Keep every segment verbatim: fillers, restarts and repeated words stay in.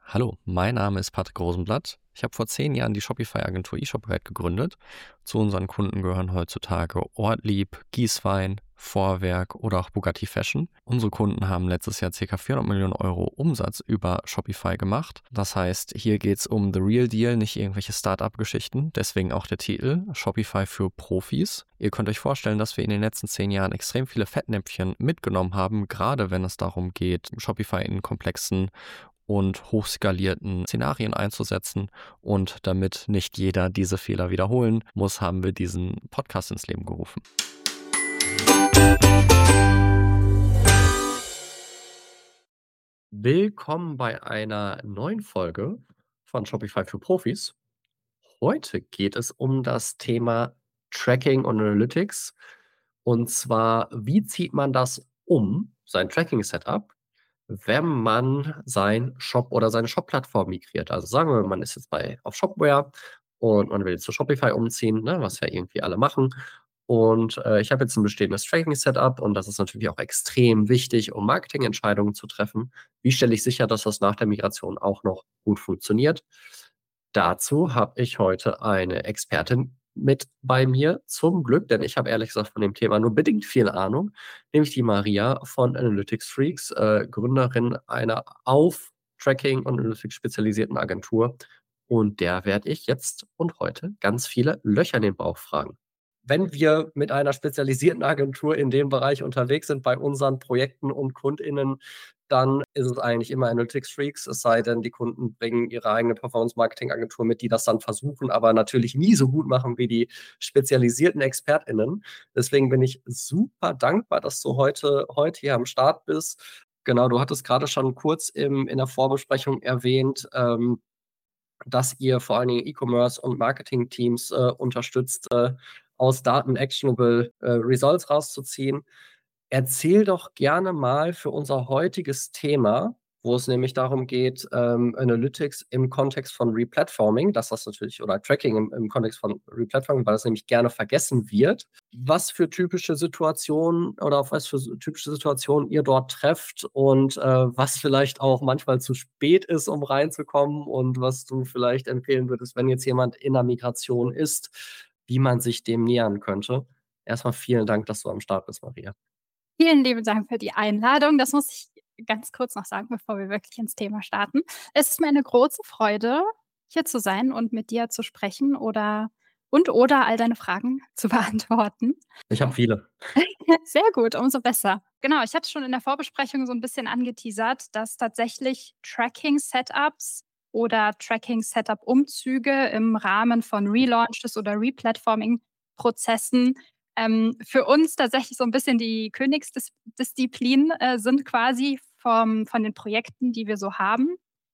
Hallo, mein Name ist Patrick Rosenblatt. Ich habe vor zehn Jahren die Shopify-Agentur eShopGuide gegründet. Zu unseren Kunden gehören heutzutage Ortlieb, Gießwein, Vorwerk oder auch Bugatti Fashion. Unsere Kunden haben letztes Jahr ca. vierhundert Millionen Euro Umsatz über Shopify gemacht. Das heißt, hier geht es um the real deal, nicht irgendwelche Start-up-Geschichten. Deswegen auch der Titel Shopify für Profis. Ihr könnt euch vorstellen, dass wir in den letzten zehn Jahren extrem viele Fettnäpfchen mitgenommen haben, gerade wenn es darum geht, Shopify in komplexen und hochskalierten Szenarien einzusetzen. Und damit nicht jeder diese Fehler wiederholen muss, haben wir diesen Podcast ins Leben gerufen. Willkommen bei einer neuen Folge von Shopify für Profis. Heute geht es um das Thema Tracking und Analytics. Und zwar, wie zieht man das um, sein Tracking-Setup, wenn man sein Shop oder seine Shop-Plattform migriert. Also sagen wir, man ist jetzt bei auf Shopware und man will jetzt zu Shopify umziehen, ne, was ja irgendwie alle machen. Und äh, ich habe jetzt ein bestehendes Tracking-Setup und das ist natürlich auch extrem wichtig, um Marketingentscheidungen zu treffen. Wie stelle ich sicher, dass das nach der Migration auch noch gut funktioniert? Dazu habe ich heute eine Expertin mit bei mir, zum Glück, denn ich habe ehrlich gesagt von dem Thema nur bedingt viel Ahnung, nämlich die Maria von Analytics Freaks, äh, Gründerin einer auf Tracking und Analytics spezialisierten Agentur. Und der werde ich jetzt und heute ganz viele Löcher in den Bauch fragen. Wenn wir mit einer spezialisierten Agentur in dem Bereich unterwegs sind bei unseren Projekten und KundInnen, dann ist es eigentlich immer Analytics Freaks, es sei denn, die Kunden bringen ihre eigene Performance-Marketing-Agentur mit, die das dann versuchen, aber natürlich nie so gut machen wie die spezialisierten ExpertInnen. Deswegen bin ich super dankbar, dass du heute, heute hier am Start bist. Genau, du hattest gerade schon kurz im, in der Vorbesprechung erwähnt, ähm, dass ihr vor allen Dingen E-Commerce und Marketing-Teams äh, unterstützt, äh, aus Daten actionable äh, Results rauszuziehen. Erzähl doch gerne mal für unser heutiges Thema, wo es nämlich darum geht, ähm, Analytics im Kontext von Replatforming, dass das natürlich, oder Tracking im, im Kontext von Replatforming, weil das nämlich gerne vergessen wird, was für typische Situationen oder auf was für typische Situationen ihr dort trefft und äh, was vielleicht auch manchmal zu spät ist, um reinzukommen und was du vielleicht empfehlen würdest, wenn jetzt jemand in der Migration ist, wie man sich dem nähern könnte. Erstmal vielen Dank, dass du am Start bist, Maria. Vielen lieben Dank für die Einladung. Das muss ich ganz kurz noch sagen, bevor wir wirklich ins Thema starten. Es ist mir eine große Freude, hier zu sein und mit dir zu sprechen oder und oder all deine Fragen zu beantworten. Ich habe viele. Sehr gut, umso besser. Genau, ich hatte schon in der Vorbesprechung so ein bisschen angeteasert, dass tatsächlich Tracking-Setups oder Tracking-Setup-Umzüge im Rahmen von Relaunches oder Replatforming-Prozessen ähm, für uns tatsächlich so ein bisschen die Königsdisziplin äh, sind quasi vom von den Projekten, die wir so haben,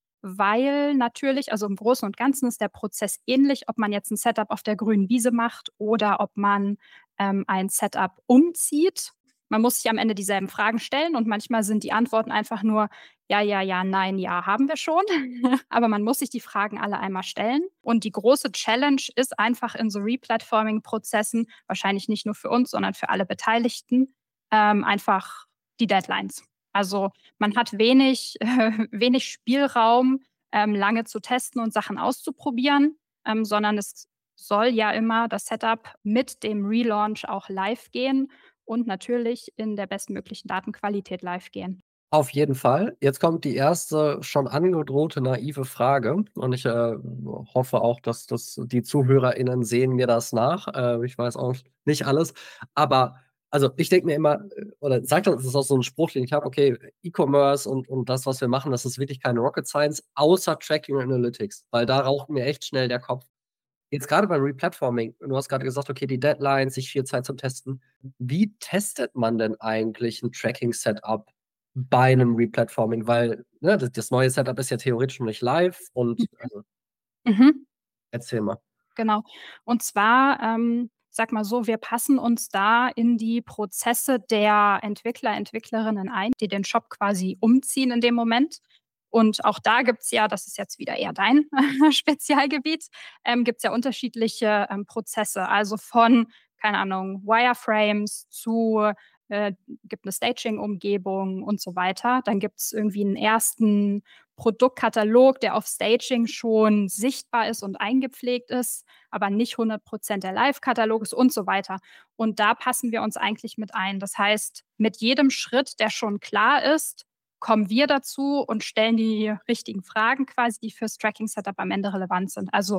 weil natürlich, also im Großen und Ganzen ist der Prozess ähnlich, ob man jetzt ein Setup auf der grünen Wiese macht oder ob man ähm, ein Setup umzieht. Man muss sich am Ende dieselben Fragen stellen und manchmal sind die Antworten einfach nur ja, ja, ja, nein, ja, haben wir schon. Aber man muss sich die Fragen alle einmal stellen. Und die große Challenge ist einfach in so Replatforming-Prozessen, wahrscheinlich nicht nur für uns, sondern für alle Beteiligten, ähm, einfach die Deadlines. Also man hat wenig, äh, wenig Spielraum, ähm, lange zu testen und Sachen auszuprobieren, ähm, sondern es soll ja immer das Setup mit dem Relaunch auch live gehen und natürlich in der bestmöglichen Datenqualität live gehen. Auf jeden Fall. Jetzt kommt die erste schon angedrohte naive Frage und ich äh, hoffe auch, dass das die ZuhörerInnen sehen mir das nach. Äh, ich weiß auch nicht alles, aber also ich denke mir immer, äh, oder sagt das ist auch so ein Spruch, den ich habe, okay, E-Commerce und, und das, was wir machen, das ist wirklich keine Rocket Science, außer Tracking und Analytics, weil da raucht mir echt schnell der Kopf. Jetzt gerade beim Replatforming, du hast gerade gesagt, okay, die Deadlines, sich viel Zeit zum Testen. Wie testet man denn eigentlich ein Tracking-Setup bei einem Replatforming? Weil, ne, das das neue Setup ist ja theoretisch noch nicht live und also, Mhm. erzähl mal. Genau. Und zwar, ähm, sage mal so, wir passen uns da in die Prozesse der Entwickler, Entwicklerinnen ein, die den Shop quasi umziehen in dem Moment. Und auch da gibt's ja, das ist jetzt wieder eher dein Spezialgebiet, ähm, gibt's ja unterschiedliche ähm, Prozesse. Also von, keine Ahnung, Wireframes zu äh, gibt eine Staging-Umgebung und so weiter. Dann gibt's irgendwie einen ersten Produktkatalog, der auf Staging schon sichtbar ist und eingepflegt ist, aber nicht hundert Prozent der Live-Katalog ist und so weiter. Und da passen wir uns eigentlich mit ein. Das heißt, mit jedem Schritt, der schon klar ist, kommen wir dazu und stellen die richtigen Fragen quasi, die fürs Tracking-Setup am Ende relevant sind. Also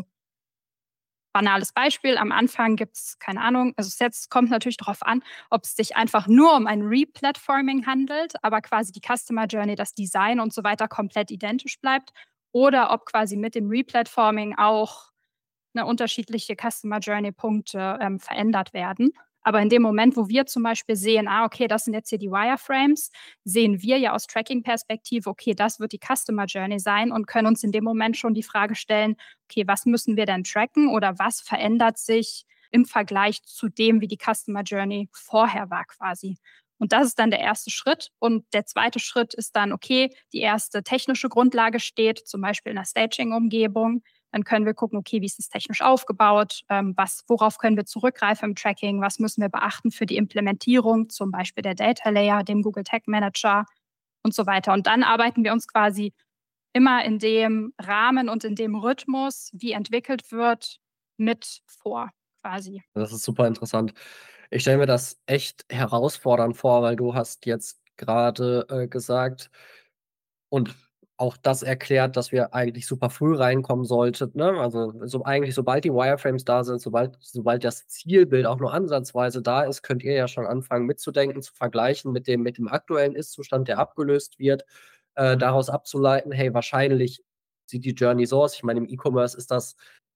banales Beispiel, am Anfang gibt's keine Ahnung, also es jetzt kommt natürlich darauf an, ob es sich einfach nur um ein Replatforming handelt, aber quasi die Customer Journey, das Design und so weiter komplett identisch bleibt oder ob quasi mit dem Replatforming auch, ne, unterschiedliche Customer Journey Punkte, ähm, verändert werden. Aber in dem Moment, wo wir zum Beispiel sehen, ah, okay, das sind jetzt hier die Wireframes, sehen wir ja aus Tracking-Perspektive, okay, das wird die Customer Journey sein und können uns in dem Moment schon die Frage stellen, okay, was müssen wir denn tracken oder was verändert sich im Vergleich zu dem, wie die Customer Journey vorher war quasi. Und das ist dann der erste Schritt. Und der zweite Schritt ist dann, okay, die erste technische Grundlage steht, zum Beispiel in der Staging-Umgebung. Dann können wir gucken, okay, wie ist es technisch aufgebaut, ähm, was, worauf können wir zurückgreifen im Tracking, was müssen wir beachten für die Implementierung, zum Beispiel der Data Layer, dem Google Tag Manager und so weiter. Und dann arbeiten wir uns quasi immer in dem Rahmen und in dem Rhythmus, wie entwickelt wird, mit vor quasi. Das ist super interessant. Ich stelle mir das echt herausfordernd vor, weil du hast jetzt gerade äh, gesagt und auch das erklärt, dass wir eigentlich super früh reinkommen sollten, ne? Also, so eigentlich sobald die Wireframes da sind, sobald sobald das Zielbild auch nur ansatzweise da ist, könnt ihr ja schon anfangen mitzudenken, zu vergleichen mit dem mit dem aktuellen Ist-Zustand, der abgelöst wird, äh, daraus abzuleiten: „Hey, wahrscheinlich sieht die Journey so aus." Ich meine, im E-Commerce ist das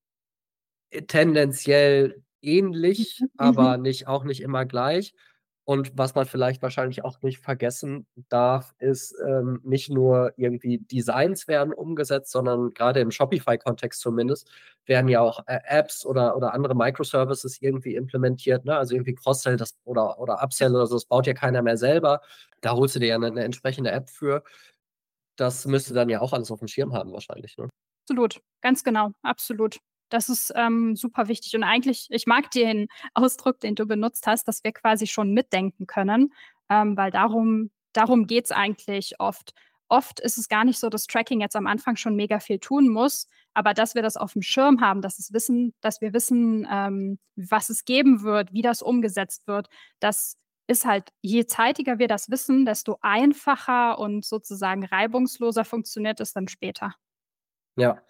äh, tendenziell ähnlich, aber Mhm. nicht auch nicht immer gleich. Und was man vielleicht wahrscheinlich auch nicht vergessen darf, ist, ähm, nicht nur irgendwie Designs werden umgesetzt, sondern grade im Shopify-Kontext zumindest, werden ja auch Ä Apps oder oder andere Microservices irgendwie implementiert, ne? Also, irgendwie Cross-Sell das oder oder Upsell oder so, das baut ja keiner mehr selber. Da holst du dir ja 'ne 'ne entsprechende App für. Das müsste dann ja auch alles aufm Schirm haben wahrscheinlich, ne? Absolut, ganz genau, absolut. Das ist, ähm, super wichtig und eigentlich ich mag den Ausdruck, den du benutzt hast, dass wir quasi schon mitdenken können, ähm, weil darum darum geht's eigentlich oft. Oft ist es gar nicht so, dass Tracking jetzt am Anfang schon mega viel tun muss, aber dass wir das aufm Schirm haben, dass es wissen dass wir wissen, ähm, was es geben wird, wie das umgesetzt wird. Das ist halt je zeitiger wir das wissen, desto einfacher und sozusagen reibungsloser funktioniert es dann später. Ja.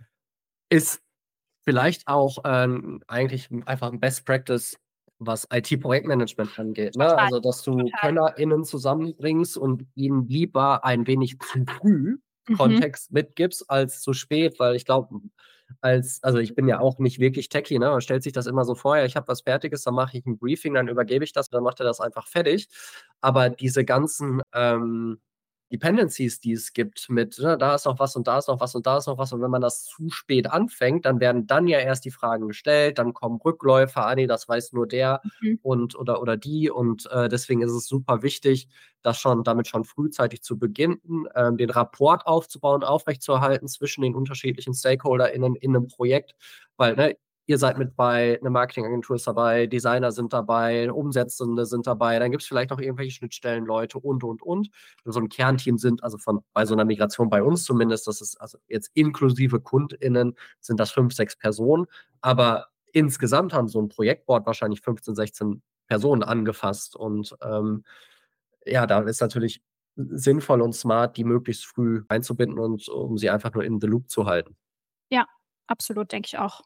Ist vielleicht auch, ähm, eigentlich 'n einfach 'n Best Practice, was I T-Projektmanagement angeht, ne? Total, Also, dass du total. KönnerInnen zusammenbringst und ihnen lieber ein wenig zu früh Mhm. Kontext mitgibst als zu spät, weil ich glaube, als also, ich bin ja auch nicht wirklich Techie, ne? Man stellt sich das immer so vor: „Ja, ich habe was Fertiges, dann mache ich 'n Briefing, dann übergebe ich das, dann macht er das einfach fertig." Aber diese ganzen, ähm, Dependencies, die es gibt mit, ne, da ist noch was und da ist noch was und da ist noch was und wenn man das zu spät anfängt, dann werden dann ja erst die Fragen gestellt, dann kommen Rückläufer: „Ah ne, das weiß nur der Mhm. und oder oder die." Und, äh, deswegen ist es super wichtig, das schon damit schon frühzeitig zu beginnen, ähm, den Rapport aufzubauen, aufrechtzuerhalten zwischen den unterschiedlichen StakeholderInnen in 'nem Projekt, weil, ne, ihr seid mit bei, 'ne Marketingagentur ist dabei, Designer sind dabei, Umsetzende sind dabei, dann gibt's vielleicht noch irgendwelche Schnittstellenleute und, und, und. So 'n Kernteam sind also von bei so 'ner Migration bei uns zumindest, das ist also jetzt inklusive KundInnen sind das fünf, sechs Personen, aber insgesamt haben so 'n Projektboard wahrscheinlich fünfzehn, sechzehn Personen angefasst und, ähm, ja, da ist natürlich s sinnvoll und smart, die möglichst früh einzubinden und um sie einfach nur in the loop zu halten. Ja, absolut, denke ich auch.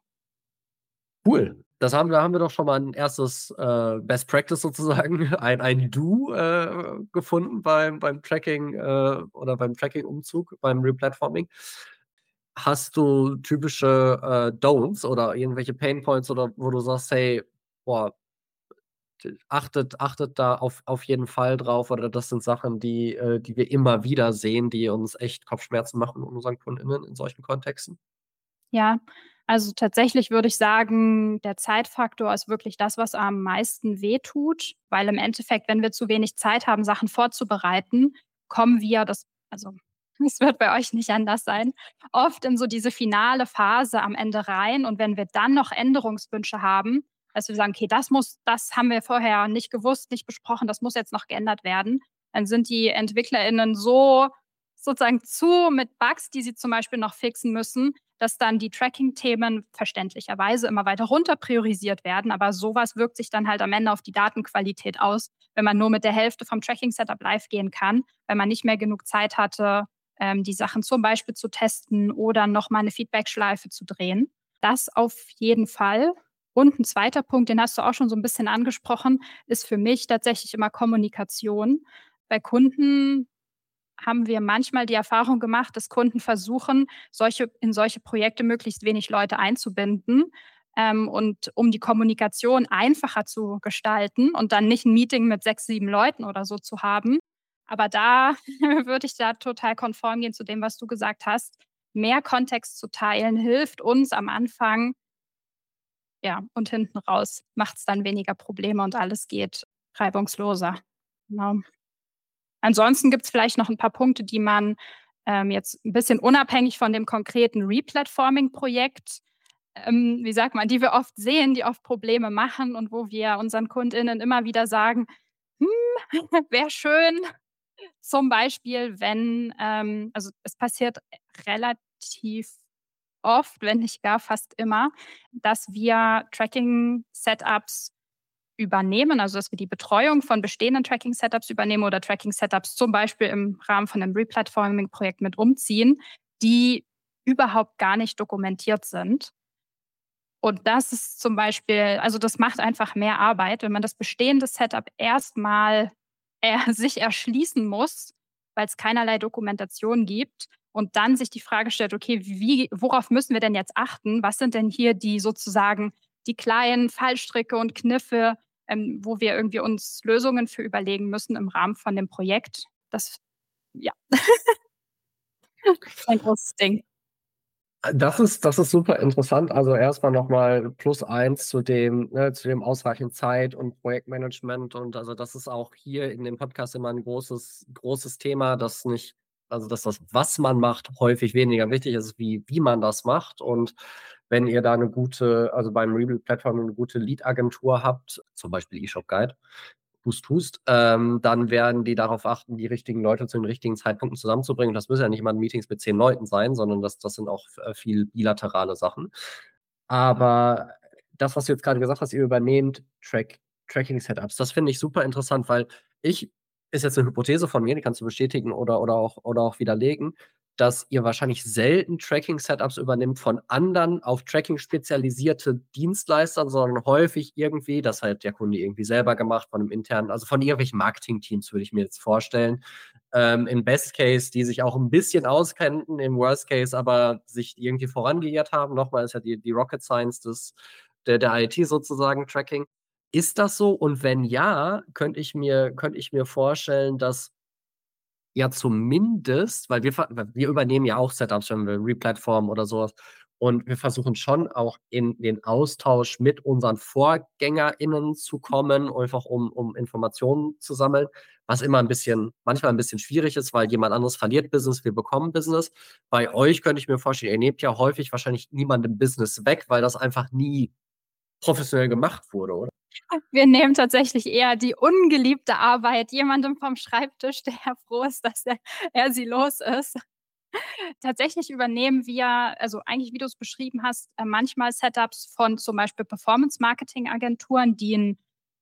Cool. Das haben da haben wir doch schon mal 'n erstes, äh, Best Practice sozusagen, ein ein Do, äh, gefunden beim beim Tracking, äh oder beim Tracking-Umzug, beim Replatforming. Hast du typische, äh, Don'ts oder irgendwelche Pain Points oder wo du sagst: „Hey, boah, d achtet achtet da auf auf jeden Fall drauf." Oder das sind Sachen, die äh, die wir immer wieder sehen, die uns echt Kopfschmerzen machen mit unseren KundInnen in solchen Kontexten? Ja, also tatsächlich würde ich sagen, der Zeitfaktor ist wirklich das, was am meisten wehtut, weil im Endeffekt, wenn wir zu wenig Zeit haben, Sachen vorzubereiten, kommen wir das also, es wird bei euch nicht anders sein, oft in so diese finale Phase am Ende rein und wenn wir dann noch Änderungswünsche haben, dass wir sagen: „Okay, das muss das haben wir vorher nicht gewusst, nicht besprochen, das muss jetzt noch geändert werden." Dann sind die EntwicklerInnen so sozusagen zu mit Bugs, die sie zum Beispiel noch fixen müssen, dass dann die Tracking-Themen verständlicherweise immer weiter runter priorisiert werden. Aber sowas wirkt sich dann halt am Ende auf die Datenqualität aus, wenn man nur mit der Hälfte vom Tracking-Setup live gehen kann, weil man nicht mehr genug Zeit hatte, ähm, die Sachen zum Beispiel zu testen oder nochmal eine Feedback-Schleife zu drehen. Das auf jeden Fall. Und ein zweiter Punkt, den hast du auch schon so ein bisschen angesprochen, ist für mich tatsächlich immer Kommunikation. Bei Kunden haben wir manchmal die Erfahrung gemacht, dass Kunden versuchen, solche in solche Projekte möglichst wenig Leute einzubinden, ähm, und um die Kommunikation einfacher zu gestalten und dann nicht ein Meeting mit sechs, sieben Leuten oder so zu haben. Aber da würde ich da total konform gehen zu dem, was du gesagt hast. Mehr Kontext zu teilen hilft uns am Anfang, ja, und hinten raus macht es dann weniger Probleme und alles geht reibungsloser. Genau. Ansonsten gibt es vielleicht noch ein paar Punkte, die man, ähm, jetzt ein bisschen unabhängig von dem konkreten Replatforming-Projekt, ähm, wie sagt man, die wir oft sehen, die oft Probleme machen und wo wir unseren KundInnen immer wieder sagen: „Hm, wäre schön.“ Zum Beispiel, wenn, ähm also, es passiert relativ oft, wenn nicht gar fast immer, dass wir Tracking-Setups übernehmen, also dass wir die Betreuung von bestehenden Tracking-Setups übernehmen oder Tracking-Setups zum Beispiel im Rahmen von einem Replatforming-Projekt mit umziehen, die überhaupt gar nicht dokumentiert sind. Und das ist zum Beispiel, also das macht einfach mehr Arbeit, wenn man das bestehende Setup erstmal äh, sich erschließen muss, weil es keinerlei Dokumentation gibt und dann sich die Frage stellt, okay, wie, worauf müssen wir denn jetzt achten? Was sind denn hier die sozusagen die kleinen Fallstricke und Kniffe, ähm, wo wir irgendwie uns Lösungen für überlegen müssen im Rahmen von dem Projekt? Das, ja, ist ein großes Ding. Das ist das ist super interessant. Also, erstmal noch mal plus eins zu dem ne, zu dem ausreichend Zeit und Projektmanagement und also, das ist auch hier in dem Podcast immer ein großes großes Thema, dass nicht also, dass das, was man macht, häufig weniger wichtig ist, wie wie man das macht. Und wenn ihr da eine gute also, beim Rebuild-Plattform eine gute Lead-Agentur habt, zum Beispiel eShop Guide, Hust, Hust, ähm, dann werden die darauf achten, die richtigen Leute zu den richtigen Zeitpunkten zusammenzubringen. Das müssen ja nicht mal Meetings mit zehn Leuten sein, sondern das das sind auch, äh, viel bilaterale Sachen. Aber das, was du jetzt gerade gesagt hast, ihr übernehmt Track Tracking-Setups, das finde ich super interessant, weil ich ist jetzt eine Hypothese von mir, die kannst du bestätigen oder oder auch oder auch widerlegen, dass ihr wahrscheinlich selten Tracking-Setups übernimmt von anderen auf Tracking spezialisierte Dienstleistern, sondern häufig irgendwie, das hat der Kunde irgendwie selber gemacht von einem internen also, von irgendwelchen Marketing-Teams, würde ich mir jetzt vorstellen. Ähm, im Best Case, die sich auch ein bisschen auskannten, im Worst Case aber sich irgendwie vorangeirrt haben. Nochmal ist ja die die Rocket Science des der der I T sozusagen, Tracking. Ist das so? Und wenn ja, könnte ich mir könnte ich mir vorstellen, dass ja, zumindest, weil wir ver weil wir übernehmen ja auch Setups, wenn wir replatformen oder so was. Und wir versuchen schon auch in den Austausch mit unseren VorgängerInnen zu kommen, einfach um um Informationen zu sammeln, was immer 'n bisschen manchmal 'n bisschen schwierig ist, weil jemand anderes verliert Business, wir bekommen Business. Bei euch könnte ich mir vorstellen, ihr nehmt ja häufig wahrscheinlich niemandem Business weg, weil das einfach nie professionell gemacht wurde, oder? Wir nehmen tatsächlich eher die ungeliebte Arbeit jemandem vom Schreibtisch, der froh ist, dass er er sie los ist. Tatsächlich übernehmen wir, also eigentlich, wie du es beschrieben hast, äh, manchmal Setups von zum Beispiel Performance-Marketing-Agenturen, die ein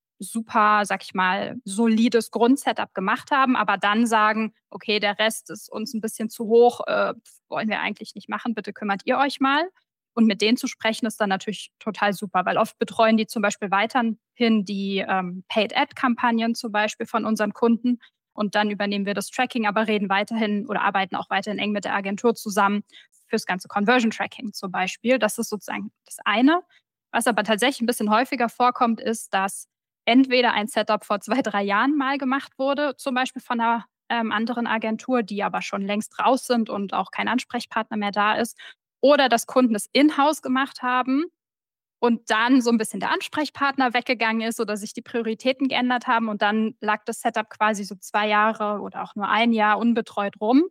super, sag ich mal, solides Grundsetup gemacht haben, aber dann sagen: „Okay, der Rest ist uns ein bisschen zu hoch, äh, wollen wir eigentlich nicht machen, bitte kümmert ihr euch mal.“ Und mit denen zu sprechen, ist dann natürlich total super, weil oft betreuen die zum Beispiel weiterhin die, ähm, Paid-Ad-Kampagnen zum Beispiel von unseren Kunden und dann übernehmen wir das Tracking, aber reden weiterhin oder arbeiten auch weiterhin eng mit der Agentur zusammen fürs ganze Conversion-Tracking zum Beispiel. Das ist sozusagen das eine. Was aber tatsächlich ein bisschen häufiger vorkommt, ist, dass entweder ein Setup vor zwei drei Jahren mal gemacht wurde, zum Beispiel von einer ähm, anderen Agentur, die aber schon längst raus sind und auch kein Ansprechpartner mehr da ist, oder dass Kunden es in-house gemacht haben und dann so ein bisschen der Ansprechpartner weggegangen ist oder sich die Prioritäten geändert haben und dann lag das Setup quasi so zwei Jahre oder auch nur ein Jahr unbetreut rum.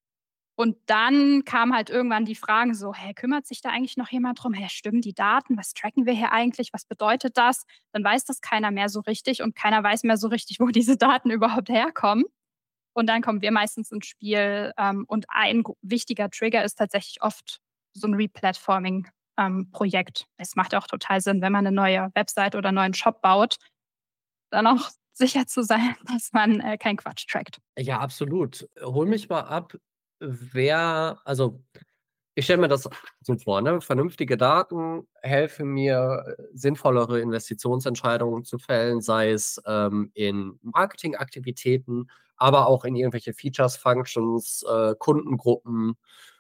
Und dann kamen halt irgendwann die Fragen so: „Hä, kümmert sich da eigentlich noch jemand drum? Hä, stimmen die Daten? Was tracken wir hier eigentlich? Was bedeutet das?“ Dann weiß das keiner mehr so richtig und keiner weiß mehr so richtig, wo diese Daten überhaupt herkommen. Und dann kommen wir meistens ins Spiel. Ähm, und ein gro- wichtiger Trigger ist tatsächlich oft so ein Replatforming-Projekt. Es macht auch total Sinn, wenn man eine neue Website oder einen neuen Shop baut, dann auch sicher zu sein, dass man äh, keinen Quatsch trackt. Ja, absolut. Hol mich mal ab, wer also, ich stelle mir das so vor, ne? Vernünftige Daten helfen mir, äh, sinnvollere Investitionsentscheidungen zu fällen, sei es, ähm, in Marketingaktivitäten, aber auch in irgendwelche Features, Functions, äh, Kundengruppen,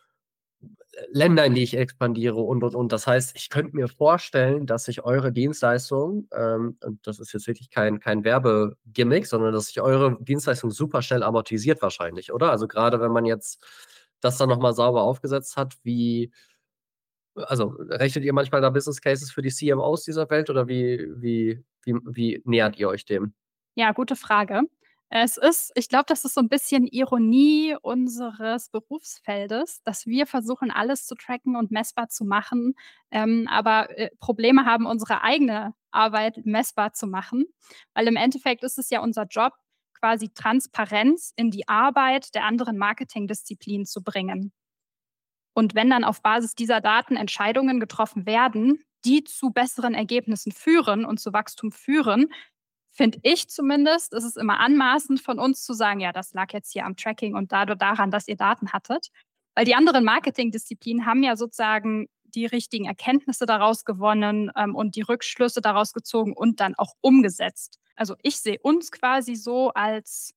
Länder, in die ich expandiere und, und, und. Das heißt, ich könnte mir vorstellen, dass sich eure Dienstleistung, ähm, und das ist jetzt wirklich kein, kein Werbegimmick, sondern dass sich eure Dienstleistung super schnell amortisiert wahrscheinlich, oder? Also gerade wenn man jetzt das dann nochmal sauber aufgesetzt hat, wie, also rechnet ihr manchmal da Business Cases für die C M Os dieser Welt oder wie, wie, wie, wie nähert ihr euch dem? Ja, gute Frage. Es ist ich glaube, das ist so ein bisschen Ironie unseres Berufsfeldes, dass wir versuchen, alles zu tracken und messbar zu machen, ähm, aber, äh, Probleme haben, unsere eigene Arbeit messbar zu machen. Weil im Endeffekt ist es ja unser Job, quasi Transparenz in die Arbeit der anderen Marketingdisziplinen zu bringen. Und wenn dann auf Basis dieser Daten Entscheidungen getroffen werden, die zu besseren Ergebnissen führen und zu Wachstum führen, finde ich zumindest, ist es immer anmaßend von uns zu sagen, ja, das lag jetzt hier am Tracking und dadurch daran, dass ihr Daten hattet. Weil die anderen Marketingdisziplinen haben ja sozusagen die richtigen Erkenntnisse daraus gewonnen ähm, und die Rückschlüsse daraus gezogen und dann auch umgesetzt. Also ich sehe uns quasi so als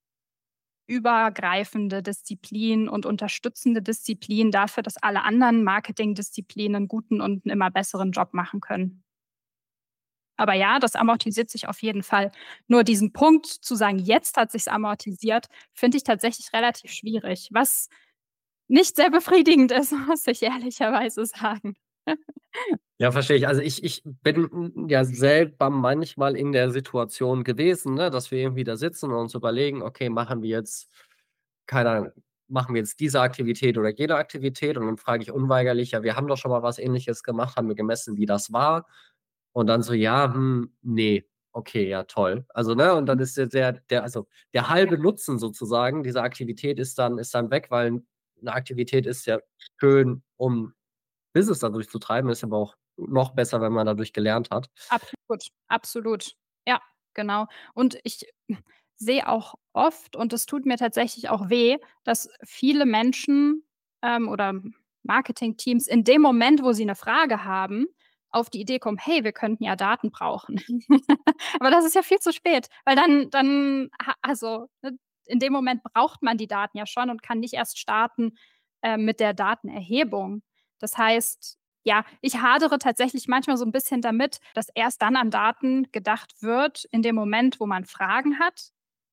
übergreifende Disziplin und unterstützende Disziplin dafür, dass alle anderen Marketingdisziplinen einen guten und einen immer besseren Job machen können. Aber ja, das amortisiert sich auf jeden Fall. Nur diesen Punkt zu sagen: „Jetzt hat sich's amortisiert“, finde ich tatsächlich relativ schwierig, was nicht sehr befriedigend ist, muss ich ehrlicherweise sagen. Ja, verstehe ich. Also, ich ich bin, hm, ja selber manchmal in der Situation gewesen, ne, dass wir irgendwie da sitzen und uns überlegen: „Okay, machen wir jetzt keine Ahnung, machen wir jetzt diese Aktivität oder jene Aktivität?“ Und dann frage ich unweigerlich: „Ja, wir haben doch schon mal was Ähnliches gemacht, haben wir gemessen, wie das war?“ Und dann so: „Ja, hm, ne, okay, ja, toll.“ Also, ne, und dann ist der der der also, der halbe Nutzen sozusagen dieser Aktivität ist dann ist dann weg, weil 'ne Aktivität ist ja schön, um Business dadurch zu treiben, ist aber auch noch besser, wenn man dadurch gelernt hat. Absolut, absolut. Ja, genau. Und ich sehe auch oft, und es tut mir tatsächlich auch weh, dass viele Menschen, ähm, oder Marketingteams in dem Moment, wo sie 'ne Frage haben, auf die Idee kommen: „Hey, wir könnten ja Daten brauchen.“ Aber das ist ja viel zu spät, weil dann dann ha also, ne, in dem Moment braucht man die Daten ja schon und kann nicht erst starten, ähm, mit der Datenerhebung. Das heißt, ja, ich hadere tatsächlich manchmal so 'n bisschen damit, dass erst dann an Daten gedacht wird in dem Moment, wo man Fragen hat.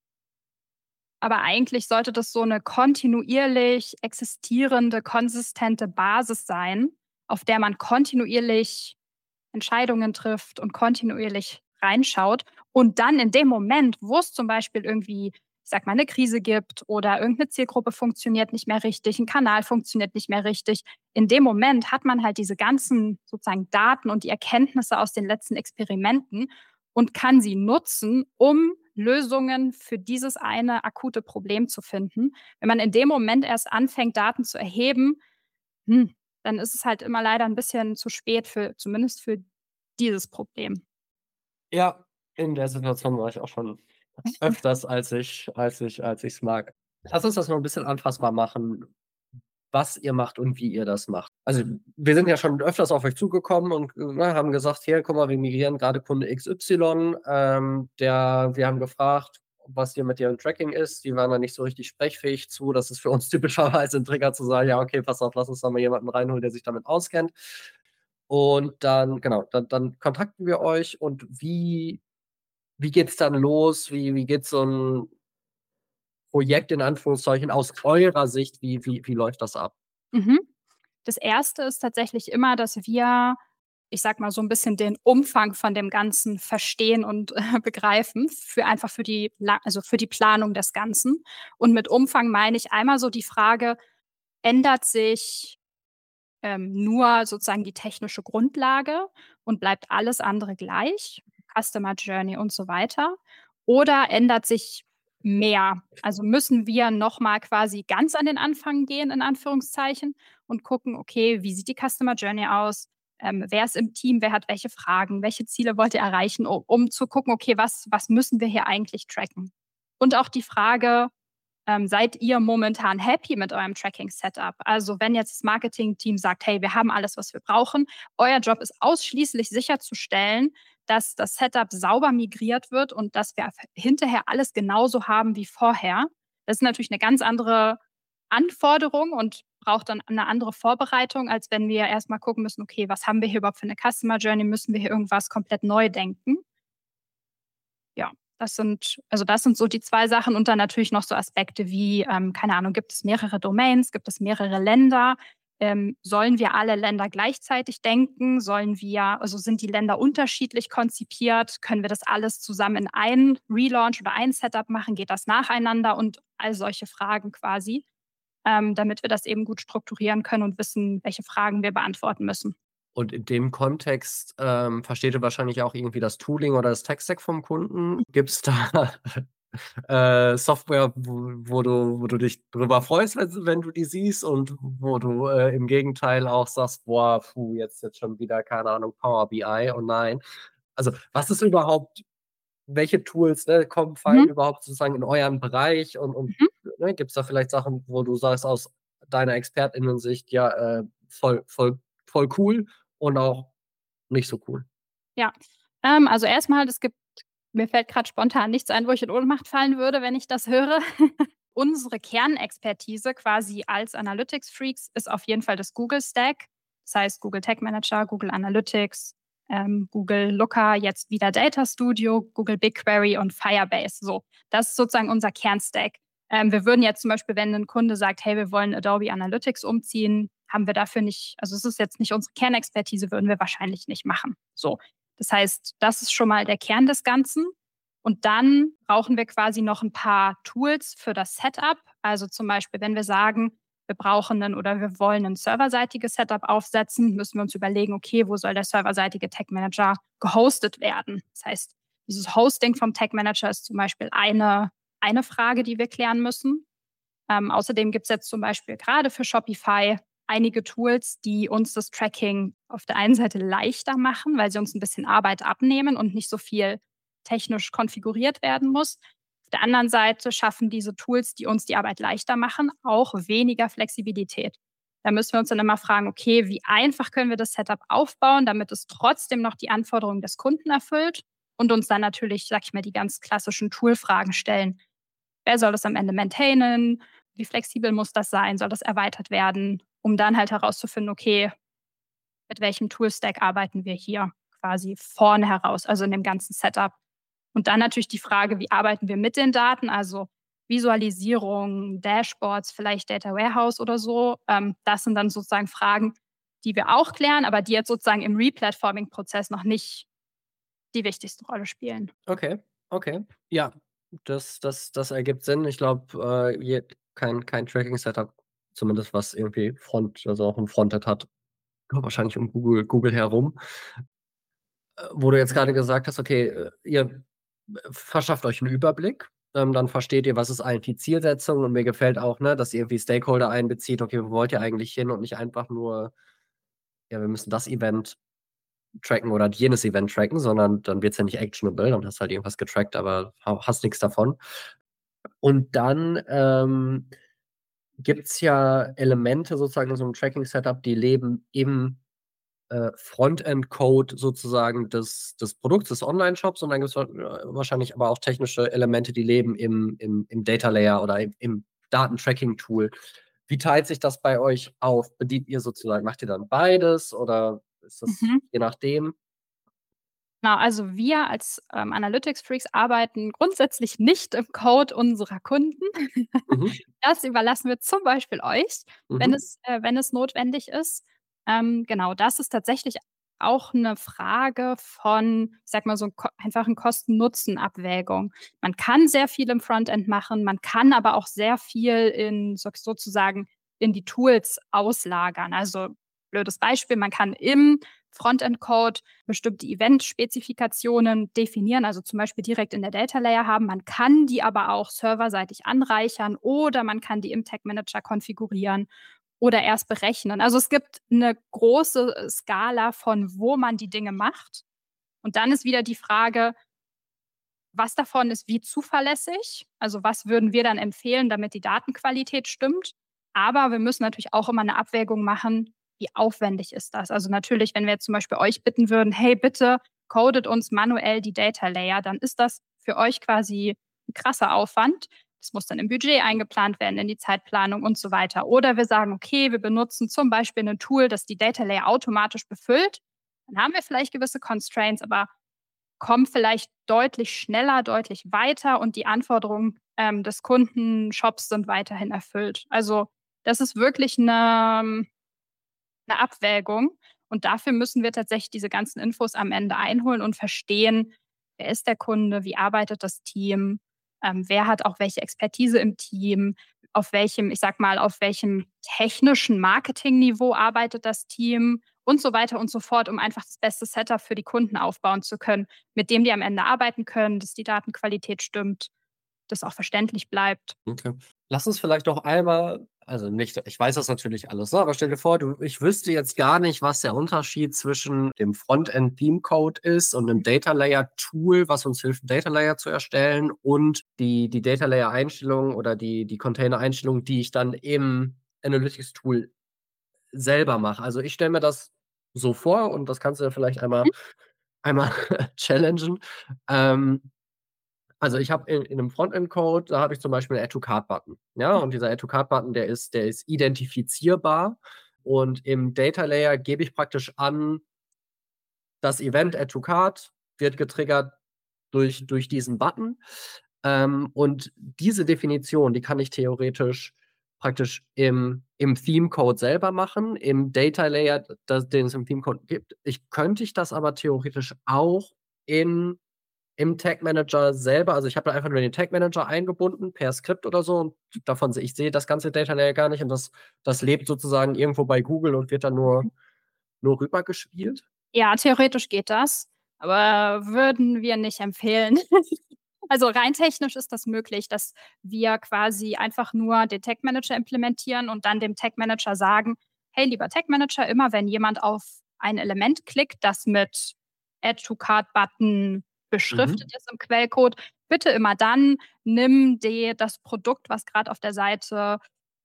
Aber eigentlich sollte das so 'ne kontinuierlich existierende, konsistente Basis sein, auf der man kontinuierlich Entscheidungen trifft und kontinuierlich reinschaut und dann in dem Moment, wo es zum Beispiel irgendwie, ich sage mal, 'ne Krise gibt oder irgend 'ne Zielgruppe funktioniert nicht mehr richtig, 'n Kanal funktioniert nicht mehr richtig. In dem Moment hat man halt diese ganzen sozusagen Daten und die Erkenntnisse aus den letzten Experimenten und kann sie nutzen, um Lösungen für dieses eine akute Problem zu finden. Wenn man in dem Moment erst anfängt, Daten zu erheben, hm, dann ist es halt immer leider 'n bisschen zu spät für zumindest für dieses Problem. Ja, in der Situation war ich auch schon öfters, als ich als ich als ich's mag. Lass uns das noch 'n bisschen anfassbar machen, was ihr macht und wie ihr das macht. Also, wir sind ja schon öfters auf euch zugekommen und, äh, ne, haben gesagt: „Hier, guck mal, wir migrieren grade Kunde X Y, ähm, der wir haben gefragt, was hier mit deren Tracking ist.“ Die waren da nicht so richtig sprechfähig zu. Das ist für uns typischerweise 'n Trigger zu sagen: „Ja, okay, pass auf, lass uns da mal jemanden reinholen, der sich damit auskennt.“ Und dann genau, dann dann kontakten wir euch und wie wie geht's dann los? Wie wie geht so 'n Projekt in Anführungszeichen aus eurer Sicht, wie wie wie läuft das ab? Mhm. Das erste ist tatsächlich immer, dass wir, ich sage mal, so 'n bisschen den Umfang von dem Ganzen verstehen und, äh, begreifen für einfach für die la also, für die Planung des Ganzen. Und mit Umfang meine ich einmal so die Frage: Ändert sich, ähm, nur sozusagen die technische Grundlage und bleibt alles andere gleich, Customer Journey und so weiter? Oder ändert sich mehr. Also müssen wir nochmal quasi ganz an den Anfang gehen, in Anführungszeichen, und gucken, okay, wie sieht die Customer Journey aus? Ähm, wer ist im Team? Wer hat welche Fragen? Welche Ziele wollt ihr erreichen? Um, um zu gucken, okay, was, was müssen wir hier eigentlich tracken? Und auch die Frage, ähm, seid ihr momentan happy mit eurem Tracking-Setup? Also wenn jetzt das Marketing-Team sagt, hey, wir haben alles, was wir brauchen, euer Job ist ausschließlich sicherzustellen, dass das Setup sauber migriert wird und dass wir hinterher alles genauso haben wie vorher. Das ist natürlich eine ganz andere Anforderung und braucht dann eine andere Vorbereitung, als wenn wir erst mal gucken müssen, okay, was haben wir hier überhaupt für eine Customer Journey? Müssen wir hier irgendwas komplett neu denken? Ja, das sind also das sind so die zwei Sachen und dann natürlich noch so Aspekte wie, ähm, keine Ahnung, gibt es mehrere Domains, gibt es mehrere Länder? Ähm, sollen wir alle Länder gleichzeitig denken? Sollen wir also sind die Länder unterschiedlich konzipiert? Können wir das alles zusammen in einen Relaunch oder ein Setup machen? Geht das nacheinander? Und all solche Fragen quasi, ähm, damit wir das eben gut strukturieren können und wissen, welche Fragen wir beantworten müssen. Und in dem Kontext, ähm, versteht ihr wahrscheinlich auch irgendwie das Tooling oder das Tech-Stack vom Kunden. Gibt's da, äh, Software, wo wo du wo du dich drüber freust, wenn wenn du die siehst und wo du, äh, im Gegenteil auch sagst: „Boah, puh, jetzt jetzt schon wieder, keine Ahnung, Power B I, oh nein.“ Also, was ist überhaupt welche Tools, ne, kommen fallen Mhm, überhaupt sozusagen in euren Bereich und und, mhm. ne, gibt's da vielleicht Sachen, wo du sagst aus deiner ExpertInnen-Sicht: „Ja, äh, voll voll voll cool“ und auch nicht so cool. Ja, ähm, also erstmal, es gibt mir fällt gerade spontan nichts ein, wo ich in Ohnmacht fallen würde, wenn ich das höre. Unsere Kernexpertise quasi als Analytics-Freaks ist auf jeden Fall das Google-Stack. Das heißt Google Tag Manager, Google Analytics, ähm, Google Looker, jetzt wieder Data Studio, Google BigQuery und Firebase. So, das ist sozusagen unser Kernstack. Ähm, wir würden jetzt zum Beispiel, wenn ein Kunde sagt, hey, wir wollen Adobe Analytics umziehen, haben wir dafür nicht, also es ist jetzt nicht unsere Kernexpertise, würden wir wahrscheinlich nicht machen. So, das heißt, das ist schon mal der Kern des Ganzen. Und dann brauchen wir quasi noch ein paar Tools für das Setup. Also, zum Beispiel, wenn wir sagen, wir brauchen 'nen oder wir wollen ein serverseitiges Setup aufsetzen, müssen wir uns überlegen: „Okay, wo soll der serverseitige Tag Manager gehostet werden?“ Das heißt, dieses Hosting vom Tag Manager ist zum Beispiel eine eine Frage, die wir klären müssen. Ähm, außerdem gibt es jetzt zum Beispiel gerade für Shopify einige Tools, die uns das Tracking auf der einen Seite leichter machen, weil sie uns ein bisschen Arbeit abnehmen und nicht so viel technisch konfiguriert werden muss. Auf der anderen Seite schaffen diese Tools, die uns die Arbeit leichter machen, auch weniger Flexibilität. Da müssen wir uns dann immer fragen, okay, wie einfach können wir das Setup aufbauen, damit es trotzdem noch die Anforderungen des Kunden erfüllt und uns dann natürlich, sag ich mal, die ganz klassischen Toolfragen stellen. Wer soll das am Ende maintainen? Wie flexibel muss das sein? Soll das erweitert werden? Um dann halt herauszufinden, okay, mit welchem Toolstack arbeiten wir hier quasi vorne heraus, also in dem ganzen Setup. Und dann natürlich die Frage, wie arbeiten wir mit den Daten, also Visualisierung, Dashboards, vielleicht Data Warehouse oder so. Ähm, das sind dann sozusagen Fragen, die wir auch klären, aber die jetzt sozusagen im Replatforming-Prozess noch nicht die wichtigste Rolle spielen. Okay, okay. Ja, das das das ergibt Sinn. Ich glaube, äh, je kein kein Tracking-Setup, zumindest was irgendwie Front also auch 'n Frontend hat, wahrscheinlich um Google Google herum. Äh, wo du jetzt grade gesagt hast, okay, äh, ihr verschafft euch 'n Überblick, ähm, dann versteht ihr, was ist eigentlich die Zielsetzung und mir gefällt auch, ne, dass ihr irgendwie Stakeholder einbezieht. Okay, wo wollt ihr eigentlich hin und nicht einfach nur: „Ja, wir müssen das Event tracken oder jenes Event tracken“, sondern dann wird's ja nicht actionable, dann hast du halt irgendwas getrackt, aber ha hast nix davon. Und dann, ähm, gibt's ja Elemente sozusagen in so 'nem Tracking-Setup, die leben im äh, Frontend-Code sozusagen des des Produkts, des Onlineshops und dann gibt's wa äh, wahrscheinlich aber auch technische Elemente, die leben im im im Data Layer oder im im Datentracking-Tool. Wie teilt sich das bei euch auf? Bedient ihr sozusagen macht ihr dann beides oder ist das Mhm. je nachdem? Genau, also wir als, ähm, Analytics-Freaks arbeiten grundsätzlich nicht im Code unserer Kunden. Mhm, Das überlassen wir zum Beispiel euch, wenn mhm, es äh, wenn es notwendig ist. Ähm, genau, das ist tatsächlich auch 'ne Frage von, ich sage mal, so 'n ko einfachen Kosten-Nutzen-Abwägung. Man kann sehr viel im Frontend machen, man kann aber auch sehr viel in so sozusagen in die Tools auslagern. Also, blödes Beispiel, man kann im Frontend-Code bestimmte Event-Spezifikationen definieren, also zum Beispiel direkt in der Data Layer haben. Man kann die aber auch serverseitig anreichern oder man kann die im Tag Manager konfigurieren oder erst berechnen. Also es gibt eine große Skala von, wo man die Dinge macht. Und dann ist wieder die Frage, was davon ist wie zuverlässig? Also was würden wir dann empfehlen, damit die Datenqualität stimmt? Aber wir müssen natürlich auch immer eine Abwägung machen, wie aufwendig ist das? Also natürlich, wenn wir jetzt zum Beispiel euch bitten würden, hey, bitte codet uns manuell die Data Layer, dann ist das für euch quasi ein krasser Aufwand. Das muss dann im Budget eingeplant werden, in die Zeitplanung und so weiter. Oder wir sagen, okay, wir benutzen zum Beispiel ein Tool, das die Data Layer automatisch befüllt. Dann haben wir vielleicht gewisse Constraints, aber kommen vielleicht deutlich schneller, deutlich weiter und die Anforderungen, ähm, des Kundenshops sind weiterhin erfüllt. Also, das ist wirklich 'ne 'ne Abwägung und dafür müssen wir tatsächlich diese ganzen Infos am Ende einholen und verstehen, wer ist der Kunde, wie arbeitet das Team, ähm, wer hat auch welche Expertise im Team, auf welchem ich sage mal, auf welchem technischen Marketingniveau arbeitet das Team und so weiter und so fort, um einfach das beste Setup für die Kunden aufbauen zu können, mit dem die am Ende arbeiten können, dass die Datenqualität stimmt, das auch verständlich bleibt. Okay. Lass uns vielleicht noch einmal, also nicht, ich weiß das natürlich alles, ne, aber stell dir vor, du ich wüsste jetzt gar nicht, was der Unterschied zwischen dem Frontend-Theme-Code ist und 'nem Data Layer-Tool, was uns hilft, 'n Data Layer zu erstellen und die die Data Layer-Einstellungen oder die die Container-Einstellungen, die ich dann im Analytics-Tool selber mache. Also, ich stelle mir das so vor und das kannst du ja vielleicht einmal einmal challengen. Ähm, also, ich habe in in 'nem Frontend-Code, da habe ich zum Beispiel 'n Add-to-Cart-Button, ja? Und dieser Add-to-Cart-Button, der ist der ist identifizierbar und im Data Layer gebe ich praktisch an, das Event Add-to-Cart wird getriggert durch durch diesen Button. Ähm, und diese Definition, die kann ich theoretisch praktisch im im Theme-Code selber machen, im Data Layer, d das den es im Theme-Code gibt. Ich könnte ich das aber theoretisch auch in im Tag Manager selber, also, ich habe da einfach nur den Tag Manager eingebunden per Skript oder so und davon sehe ich sehe das ganze Data Layer gar nicht und das das lebt sozusagen irgendwo bei Google und wird dann nur nur rübergespielt? Ja, theoretisch geht das, aber würden wir nicht empfehlen. Also, rein technisch ist das möglich, dass wir quasi einfach nur den Tag Manager implementieren und dann dem Tag Manager sagen: „Hey, lieber Tag Manager, immer wenn jemand auf ein Element klickt, das mit Add to Cart Button beschriftet Mhm. ist im Quellcode, bitte immer dann nimm de das Produkt, was grad auf der Seite,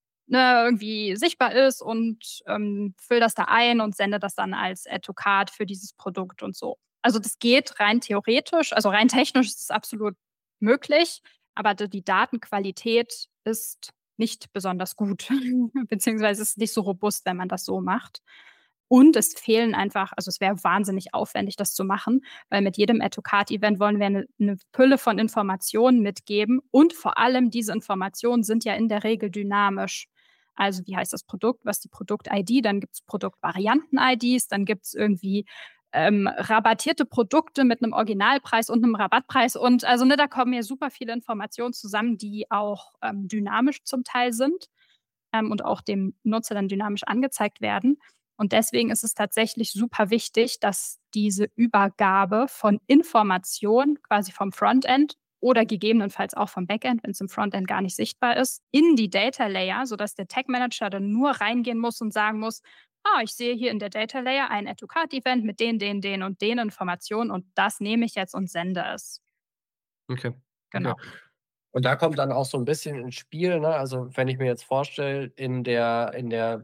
ne, irgendwie sichtbar ist und, ähm, füll das da ein und sende das dann als Add to Cart für dieses Produkt und so. Also, das geht rein theoretisch, also, rein technisch ist es absolut möglich, aber d die Datenqualität ist nicht besonders gut, beziehungsweise ist nicht so robust, wenn man das so macht. Und es fehlen einfach, also, es wäre wahnsinnig aufwendig, das zu machen, weil mit jedem Add-to-Cart-Event wollen wir eine 'ne Fülle von Informationen mitgeben und vor allem diese Informationen sind ja in der Regel dynamisch. Also, wie heißt das Produkt, was die Produkt-I D, dann gibt's Produktvarianten-I Ds, dann gibt's irgendwie, ähm, rabattierte Produkte mit 'nem Originalpreis und 'nem Rabattpreis und also, ne, da kommen ja super viele Informationen zusammen, die auch, ähm, dynamisch zum Teil sind, ähm, und auch dem Nutzer dann dynamisch angezeigt werden. Und deswegen ist es tatsächlich super wichtig, dass diese Übergabe von Informationen quasi vom Frontend oder gegebenenfalls auch vom Backend, wenn es im Frontend gar nicht sichtbar ist, in die Data Layer, sodass der Tag Manager dann nur reingehen muss und sagen muss: „Ah, ich sehe hier in der Data Layer ein Add-to-Cart-Event mit den, den, den und den Informationen und das nehme ich jetzt und sende es.“ Okay, okay. Genau. Und da kommt dann auch so 'n bisschen ins Spiel, ne? Also, wenn ich mir jetzt vorstelle, in der in der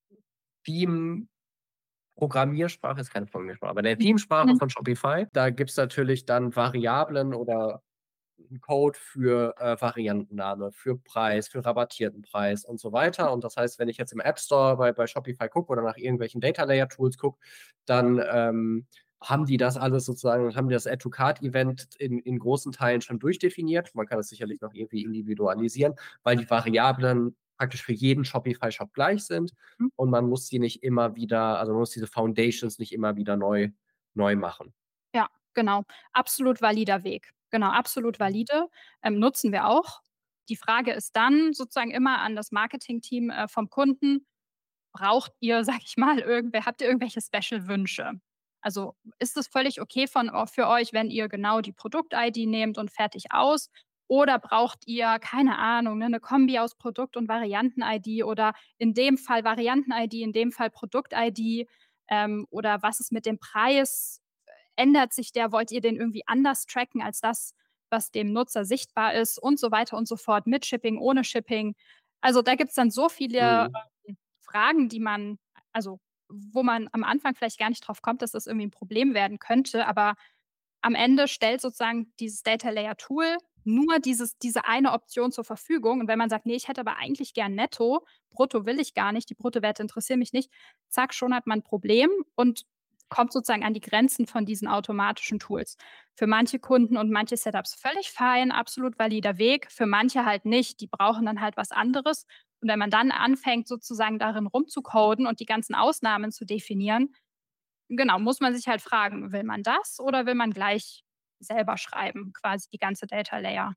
Theme Programmiersprache ist keine Programmiersprache, aber der Themesprache Mhm. von Shopify, da gibt's natürlich dann Variablen oder 'n Code für, äh, Variantenname, für Preis, für rabattierten Preis und so weiter. Und das heißt, wenn ich jetzt im App Store bei bei Shopify gucke oder nach irgendwelchen Data Layer Tools gucke, dann, ähm, haben die das alles sozusagen haben die das Add-to-Cart-Event in in großen Teilen schon durchdefiniert. Man kann es sicherlich noch irgendwie individualisieren, weil die Variablen praktisch für jeden Shopify-Shop gleich sind Mhm. und man muss die nicht immer wieder, also, man muss diese Foundations nicht immer wieder neu neu machen. Ja, genau. Absolut valider Weg. Genau, absolut valide, ähm, nutzen wir auch. Die Frage ist dann sozusagen immer an das Marketingteam, äh, vom Kunden: braucht ihr, sage ich mal, irgendwer habt ihr irgendwelche Special-Wünsche? Also, ist es völlig okay von für euch, wenn ihr genau die Produkt-I D nehmt und fertig aus? Oder braucht ihr, keine Ahnung, ne, 'ne Kombi aus Produkt und Varianten-I D oder in dem Fall Varianten-I D, in dem Fall Produkt-I D? Ähm, oder was ist mit dem Preis? Ändert sich der? Wollt ihr den irgendwie anders tracken als das, was dem Nutzer sichtbar ist und so weiter und so fort, mit Shipping, ohne Shipping? Also, da gibt's dann so viele, Mhm. ähm, Fragen, die man also, wo man am Anfang vielleicht gar nicht drauf kommt, dass das irgendwie 'n Problem werden könnte, aber am Ende stellt sozusagen dieses Data Layer Tool nur dieses diese eine Option zur Verfügung. Und wenn man sagt: „Ne, ich hätte aber eigentlich gern netto, brutto will ich gar nicht, die Bruttowerte interessieren mich nicht“, zack, schon hat man 'n Problem und kommt sozusagen an die Grenzen von diesen automatischen Tools. Für manche Kunden und manche Setups völlig fein, absolut valider Weg, für manche halt nicht. Die brauchen dann halt was anderes. Und wenn man dann anfängt, sozusagen darin rumzucoden und die ganzen Ausnahmen zu definieren, genau, muss man sich halt fragen: Will man das oder will man gleich selber schreiben, quasi die ganze Data Layer?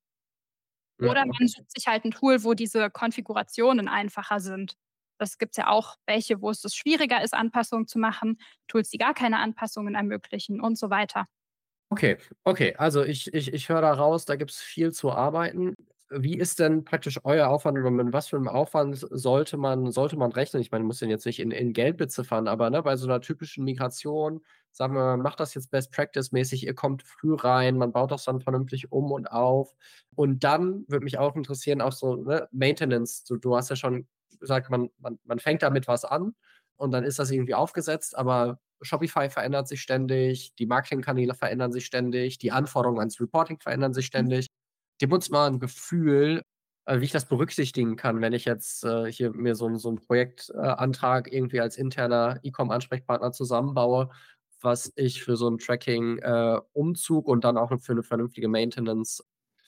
Ja, Oder man okay. sucht sich halt 'n Tool, wo diese Konfigurationen einfacher sind. Das gibt's ja auch welche, wo es das schwieriger ist, Anpassungen zu machen, Tools, die gar keine Anpassungen ermöglichen und so weiter. Okay, okay. Also ich ich ich höre da raus, da gibt's viel zu arbeiten. Wie ist denn praktisch euer Aufwand oder mit was für 'nem Aufwand sollte man sollte man rechnen? Ich meine, du musst den jetzt nicht in in Geld beziffern, aber, ne, bei so 'ner typischen Migration, sagen wir, man macht das jetzt Best Practice mäßig, ihr kommt früh rein, man baut das dann vernünftig um und auf. Und dann würde mich auch interessieren, auch so, ne, Maintenance. Du du hast ja schon gesagt, man man man fängt da mit was an und dann ist das irgendwie aufgesetzt, aber Shopify verändert sich ständig, die Marketingkanäle verändern sich ständig, die Anforderungen ans Reporting verändern sich Mhm. ständig. Gib uns mal 'n Gefühl, äh, wie ich das berücksichtigen kann, wenn ich jetzt, äh, hier mir so 'n so 'n Projekt äh, Antrag irgendwie als interner E-Com-Ansprechpartner zusammenbaue, was ich für so 'n Tracking, äh, Umzug und dann auch für 'ne vernünftige Maintenance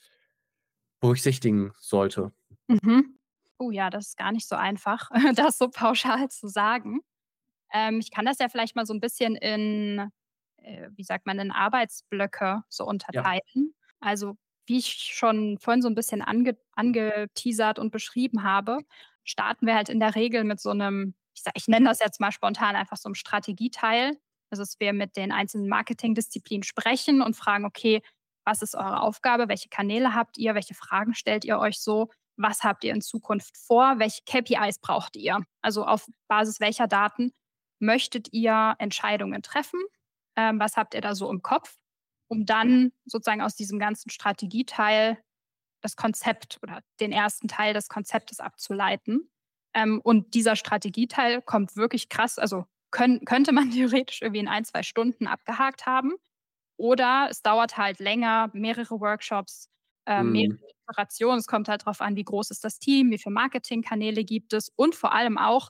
berücksichtigen sollte. Mhm. Oh ja, das ist gar nicht so einfach, das so pauschal zu sagen. Ähm, ich kann das ja vielleicht mal so 'n bisschen in, äh, wie sagt man, in Arbeitsblöcke so Ja. unterteilen. Also, wie ich schon vorhin so 'n bisschen ange angeteasert und beschrieben habe, starten wir halt in der Regel mit so 'nem, ich sa ich nenne das jetzt mal spontan einfach so 'n Strategieteil. Also, dass wir mit den einzelnen Marketingdisziplinen sprechen und fragen: „Okay, was ist eure Aufgabe? Welche Kanäle habt ihr? Welche Fragen stellt ihr euch so? Was habt ihr in Zukunft vor? Welche K P Is braucht ihr? Also, auf Basis welcher Daten möchtet ihr Entscheidungen treffen? Ähm, was habt ihr da so im Kopf?“ Um dann sozusagen aus diesem ganzen Strategieteil das Konzept oder den ersten Teil des Konzeptes abzuleiten. Ähm, und dieser Strategieteil kommt wirklich krass also, könn könnte man theoretisch irgendwie in ein, zwei Stunden abgehakt haben. Oder es dauert halt länger, mehrere Workshops, äh, mehrere Mhm. Iterationen. Es kommt halt drauf an, wie groß ist das Team, wie viel Marketingkanäle gibt es und vor allem auch,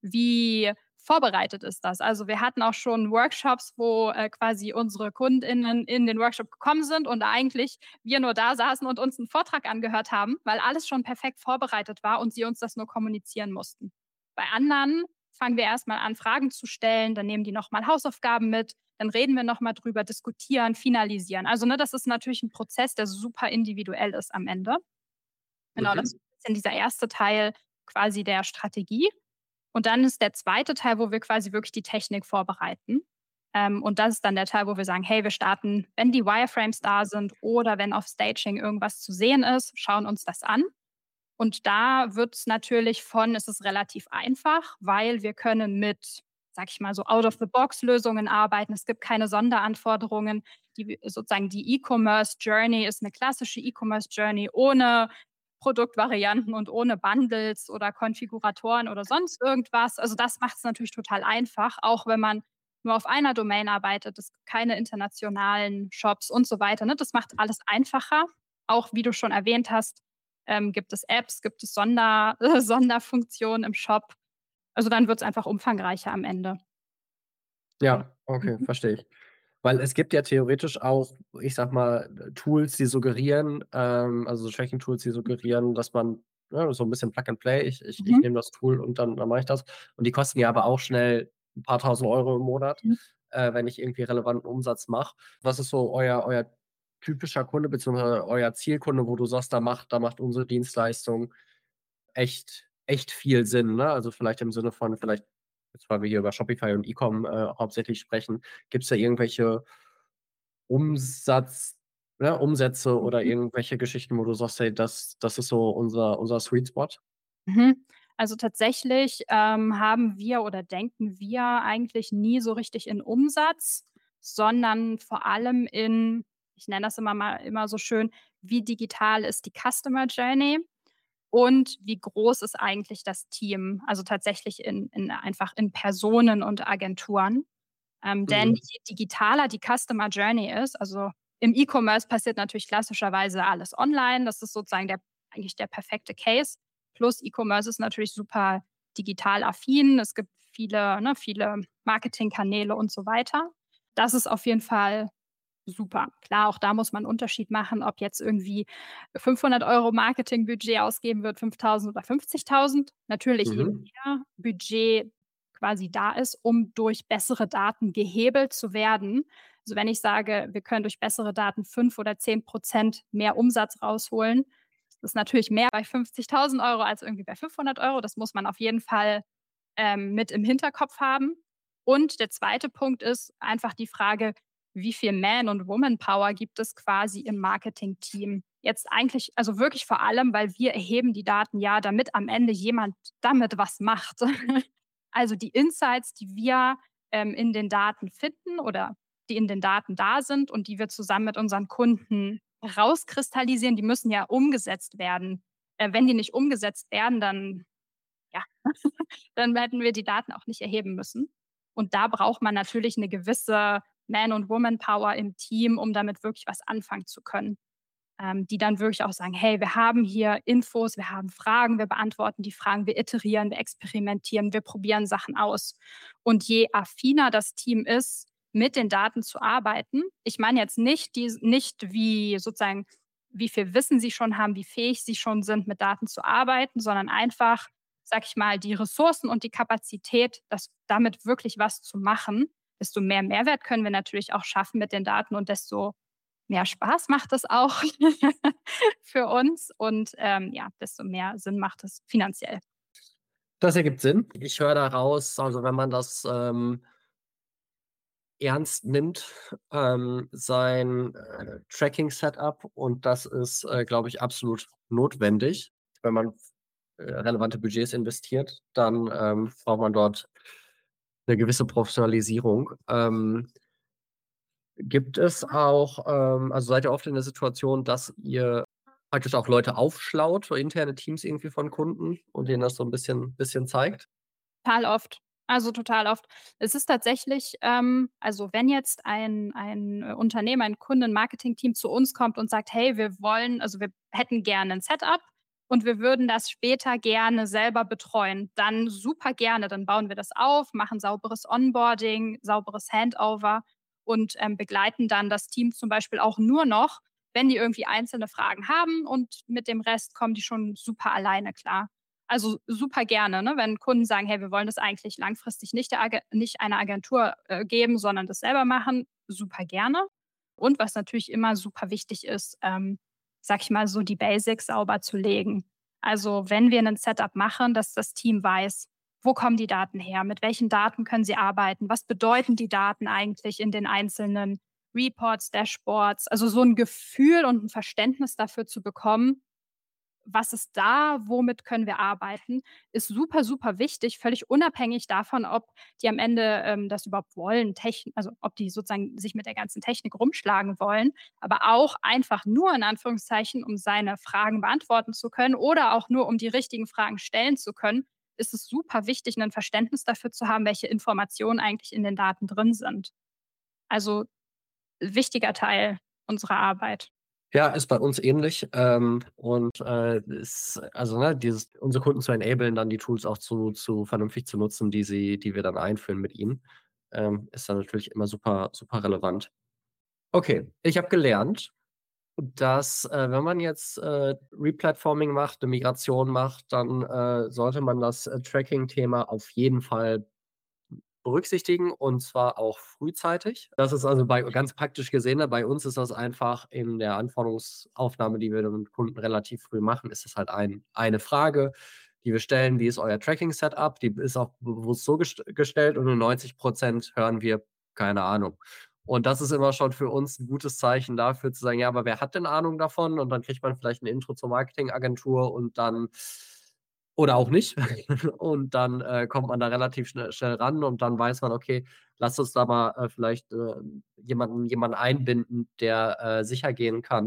wie vorbereitet ist das? Also, wir hatten auch schon Workshops, wo, äh, quasi unsere KundInnen in den Workshop gekommen sind und eigentlich wir nur da saßen und uns 'n Vortrag angehört haben, weil alles schon perfekt vorbereitet war und sie uns das nur kommunizieren mussten. Bei anderen fangen wir erst mal an, Fragen zu stellen, dann nehmen die noch mal Hausaufgaben mit, dann reden wir noch mal drüber, diskutieren, finalisieren. Also, ne, das ist natürlich 'n Prozess, der super individuell ist am Ende. Genau, das Mhm. ist bisschen dieser erste Teil quasi der Strategie. Und dann ist der zweite Teil, wo wir quasi wirklich die Technik vorbereiten. Ähm, und das ist dann der Teil, wo wir sagen: „Hey, wir starten, wenn die Wireframes da sind oder wenn auf Staging irgendwas zu sehen ist, schauen uns das an.“ Und da wird's natürlich von es ist relativ einfach, weil wir können mit, sage ich mal, so Out-of-the-Box-Lösungen arbeiten. Es gibt keine Sonderanforderungen. Die w sozusagen die E-Commerce Journey ist 'ne klassische E-Commerce Journey ohne Produktvarianten und ohne Bundles oder Konfiguratoren oder sonst irgendwas. Also, das macht's natürlich total einfach, auch wenn man nur auf einer Domain arbeitet, es gibt keine internationalen Shops und so weiter, ne? Das macht alles einfacher. Auch wie du schon erwähnt hast, ähm, gibt es Apps, gibt es Sonder Sonderfunktionen im Shop. Also, dann wird's einfach umfangreicher am Ende. Genau. Ja, okay, Mhm. verstehe ich. Weil es gibt ja theoretisch auch, ich sage mal, äh, Tools, die suggerieren ähm, also, so Tracking-Tools, die suggerieren, dass man, ne, so 'n bisschen Plug and Play, ich ich ich Mhm. nehme das Tool und dann dann mache ich das. Und die kosten ja aber auch schnell 'n paar Tausend Euro im Monat, Mhm. äh, wenn ich irgendwie relevanten Umsatz mache. Was ist so euer euer typischer Kunde beziehungsweise euer Zielkunde, wo du sagst: „Da macht da macht unsere Dienstleistung echt echt viel Sinn“, ne? Also, vielleicht im Sinne von vielleicht jetzt weil wir hier über Shopify und E-Com, äh, hauptsächlich sprechen, gibt's da irgendwelche Umsatz ne, Umsätze oder Mhm. irgendwelche Geschichten, wo du sagst: „Hey, das das ist so unser unser Sweet Spot?“ Mhm. Also tatsächlich, ähm, haben wir oder denken wir eigentlich nie so richtig in Umsatz, sondern vor allem in, ich nenne das immer mal immer so schön, wie digital ist die Customer Journey und wie groß ist eigentlich das Team? Also tatsächlich in in einfach in Personen und Agenturen. Ähm, denn Mhm. je digitaler die Customer Journey ist, also im E-Commerce passiert natürlich klassischerweise alles online. Das ist sozusagen der eigentlich der perfekte Case. Plus E-Commerce ist natürlich super digital affin. Es gibt viele, ne, viele Marketingkanäle und so weiter. Das ist auf jeden Fall super. Klar, auch da muss man 'n Unterschied machen, ob jetzt irgendwie fünfhundert Euro Marketingbudget ausgeben wird, fünftausend oder fünfzigtausend. Natürlich, je Mhm. mehr Budget quasi da ist, um durch bessere Daten gehebelt zu werden. Also, wenn ich sage, wir können durch bessere Daten fünf oder zehn Prozent mehr Umsatz rausholen, das ist natürlich mehr bei fünfzigtausend Euro als irgendwie bei fünfhundert Euro. Das muss man auf jeden Fall, ähm, mit im Hinterkopf haben. Und der zweite Punkt ist einfach die Frage, wie viel Man und Woman-Power gibt es quasi im Marketingteam? Jetzt eigentlich also wirklich vor allem, weil wir erheben die Daten ja, damit am Ende jemand damit was macht. Also die Insights, die wir, ähm, in den Daten finden oder die in den Daten da sind und die wir zusammen mit unseren Kunden rauskristallisieren, die müssen ja umgesetzt werden. Äh, wenn die nicht umgesetzt werden, dann ja, dann hätten wir die Daten auch nicht erheben müssen. Und da braucht man natürlich eine gewisse Man und Woman-Power im Team, um damit wirklich was anfangen zu können. Ähm, die dann wirklich auch sagen: „Hey, wir haben hier Infos, wir haben Fragen, wir beantworten die Fragen, wir iterieren, wir experimentieren, wir probieren Sachen aus.“ Und je affiner das Team ist, mit den Daten zu arbeiten, ich meine jetzt nicht die nicht wie sozusagen, wie viel Wissen sie schon haben, wie fähig sie schon sind, mit Daten zu arbeiten, sondern einfach, sage ich mal, die Ressourcen und die Kapazität, das damit wirklich was zu machen. Desto mehr Mehrwert können wir natürlich auch schaffen mit den Daten und desto mehr Spaß macht es auch für uns und, ähm, ja, desto mehr Sinn macht es finanziell. Das ergibt Sinn. Ich höre da raus, also, wenn man das, ähm, ernst nimmt, ähm, sein, äh, Tracking-Setup und das ist, äh, glaube ich, absolut notwendig. Wenn man äh, relevante Budgets investiert, dann, ähm, braucht man dort eine gewisse Professionalisierung. Ähm, gibt es auch, ähm also, seid ihr oft in der Situation, dass ihr praktisch auch Leute aufschlaut, so interne Teams irgendwie von Kunden und denen das so ein bisschen bisschen zeigt? Total oft. Also, total oft. Es ist tatsächlich, ähm also, wenn jetzt ein ein, äh, Unternehmen, ein Kunde, 'n Marketingteam zu uns kommt und sagt: „Hey, wir wollen also, wir hätten gerne 'n Setup und wir würden das später gerne selber betreuen“, dann super gerne. Dann bauen wir das auf, machen sauberes Onboarding, sauberes Handover und, ähm, begleiten dann das Team zum Beispiel auch nur noch, wenn die irgendwie einzelne Fragen haben und mit dem Rest kommen die schon super alleine klar. Also, super gerne, ne? Wenn Kunden sagen: „Hey, wir wollen das eigentlich langfristig nicht der Age nicht einer Agentur, äh, geben, sondern das selber machen“, super gerne. Und was natürlich immer super wichtig ist, ähm, sage ich mal so, die Basics sauber zu legen. Also, wenn wir 'nen Setup machen, dass das Team weiß, wo kommen die Daten her? Mit welchen Daten können sie arbeiten? Was bedeuten die Daten eigentlich in den einzelnen Reports, Dashboards? Also, so 'n Gefühl und 'n Verständnis dafür zu bekommen, was ist da, womit können wir arbeiten, ist super, super wichtig, völlig unabhängig davon, ob die am Ende, ähm, das überhaupt wollen, techn also, ob die sozusagen sich mit der ganzen Technik rumschlagen wollen, aber auch einfach nur in Anführungszeichen, um seine Fragen beantworten zu können oder auch nur, um die richtigen Fragen stellen zu können, ist es super wichtig, 'nen Verständnis dafür zu haben, welche Informationen eigentlich in den Daten drin sind. Also, wichtiger Teil unserer Arbeit. Ja, ist bei uns ähnlich, ähm, und, äh, ist also, ne, dieses unsere Kunden zu enablen, dann die Tools auch zu zu vernünftig zu nutzen, die sie die wir dann einführen mit ihnen, ähm, ist dann natürlich immer super super relevant. Okay, ich habe gelernt, dass, äh, wenn man jetzt, äh, Replatforming macht, 'ne Migration macht, dann, äh, sollte man das, äh, Tracking-Thema auf jeden Fall berücksichtigen und zwar auch frühzeitig. Das ist also bei ganz praktisch gesehen, ne, bei uns ist das einfach in der Anforderungsaufnahme, die wir dann mit Kunden relativ früh machen, ist das halt ein eine Frage, die wir stellen, wie ist euer Tracking-Setup, die ist auch bewusst so gest gestellt und nur neunzig Prozent hören wir, keine Ahnung. Und das ist immer schon für uns ein gutes Zeichen dafür zu sagen: „Ja, aber wer hat denn Ahnung davon?“ Und dann kriegt man vielleicht 'n Intro zur Marketingagentur und dann oder auch nicht. Und dann, äh, kommt man da relativ schnell schnell ran und dann weiß man: „Okay, lass uns da mal, äh, vielleicht, äh, jemanden jemanden einbinden, der, äh, sichergehen kann,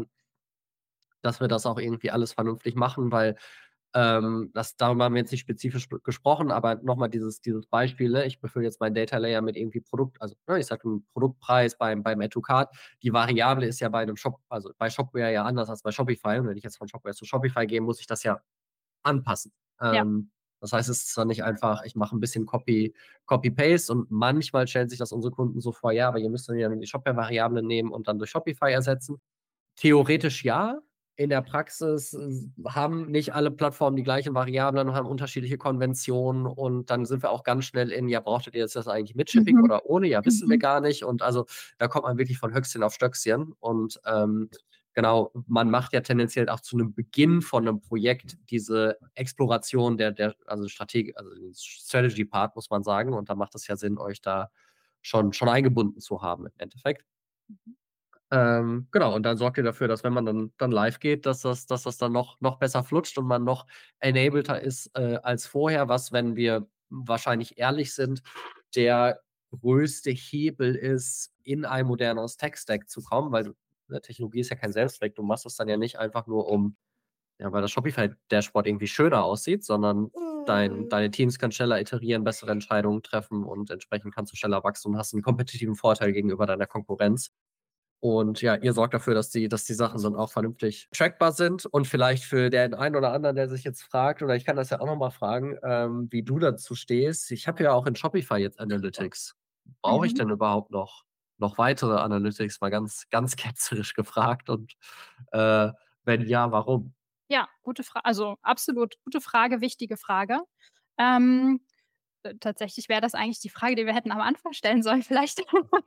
dass wir das auch irgendwie alles vernünftig machen“, weil, ähm, das darüber haben wir jetzt nicht spezifisch b gesprochen, aber noch mal dieses dieses Beispiel, ne? Ich befülle jetzt meinen Data Layer mit irgendwie Produkt also, ne, ich sage 'n Produktpreis beim beim Add to Cart. Die Variable ist ja bei 'nem Shop also, bei Shopware ja anders als bei Shopify. Und wenn ich jetzt von Shopware zu Shopify gehe, muss ich das ja anpassen. Ja. Ähm, das heißt, es ist dann nicht einfach, ich mache 'n bisschen Copy Copy Paste und manchmal stellen sich das unsere Kunden so vor: „Ja, aber ihr müsst dann ja die Shopware-Variable nehmen und dann durch Shopify ersetzen.“ Theoretisch ja. In der Praxis, s haben nicht alle Plattformen die gleichen Variablen und haben unterschiedliche Konventionen und dann sind wir auch ganz schnell in: „Ja, brauchtet ihr jetzt das eigentlich mit Shipping Mhm. oder ohne? Ja, wissen wir Mhm. gar nicht.“ Und also, da kommt man wirklich von Höchstchen auf Stöckchen und, ähm, genau, man macht ja tendenziell auch zu 'nem Beginn von 'nem Projekt diese Exploration der der also, Strateg also, den Strategy Part, muss man sagen. Und da macht es ja Sinn, euch da schon schon eingebunden zu haben im Endeffekt. Mhm. Ähm, genau, und dann sorgt ihr dafür, dass wenn man dann dann live geht, dass das dass das dann noch noch besser flutscht und man noch enableder ist, äh, als vorher, was, wenn wir wahrscheinlich ehrlich sind, der größte Hebel ist, in ein moderneres Tech-Stack zu kommen, weil du ne, Technologie ist ja kein Selbstzweck. Du machst es dann ja nicht einfach nur, um ja, weil das Shopify-Dashboard irgendwie schöner aussieht, sondern dein deine Teams können schneller iterieren, bessere Entscheidungen treffen und entsprechend kannst du schneller wachsen und hast 'n kompetitiven Vorteil gegenüber deiner Konkurrenz. Und ja, ihr sorgt dafür, dass die dass die Sachen dann auch vernünftig trackbar sind und vielleicht für den einen oder anderen, der sich jetzt fragt oder ich kann das ja auch noch mal fragen, ähm, wie du dazu stehst. Ich habe ja auch in Shopify jetzt Analytics. Brauche ich Mhm. denn überhaupt noch noch weitere Analytics? Mal ganz ganz ketzerisch gefragt und, äh, wenn ja, warum? Ja, gute Fra also, absolut gute Frage, wichtige Frage. Ähm, äh, tatsächlich wäre das eigentlich die Frage, die wir hätten am Anfang stellen sollen vielleicht.